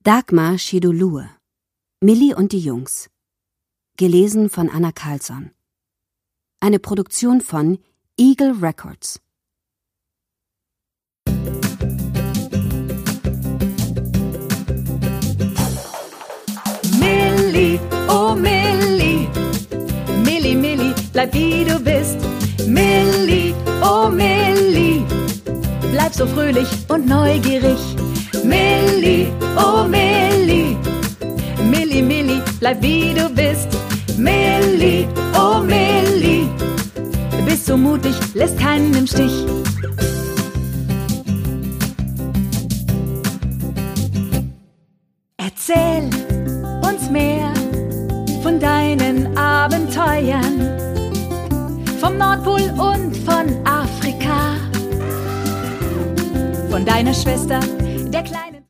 Dagmar Schidolue. Milli und die Jungs. Gelesen von Anna Carlsson. Eine Produktion von Eagle Records. Milli, oh Milli, Milli, Milli, bleib wie du bist. Milli, oh Milli, bleib so fröhlich und neugierig. Milli, oh Milli, Milli, Milli, bleib wie du bist. Milli, oh Milli, bist so mutig, lässt keinen im Stich. Erzähl uns mehr von deinen Abenteuern, vom Nordpol und von Afrika, von deiner Schwester, der kleinen